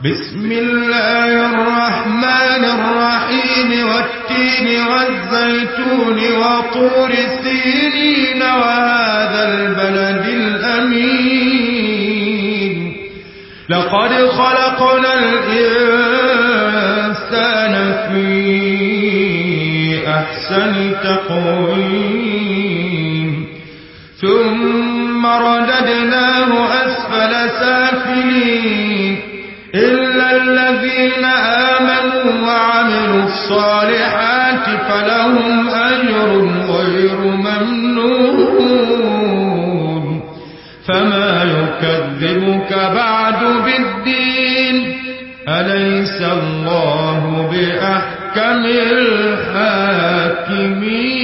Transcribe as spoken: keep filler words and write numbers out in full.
بسم الله الرحمن الرحيم والتين والزيتون وطور سينين وهذا البلد الأمين لقد خلقنا الإنسان في أحسن تقويم ثم رددناه أسفل سافلين إلا الذين آمنوا وعملوا الصالحات فلهم أجر غير ممنون فما يكذبك بعد بالدين أليس الله بأحكم الحاكمين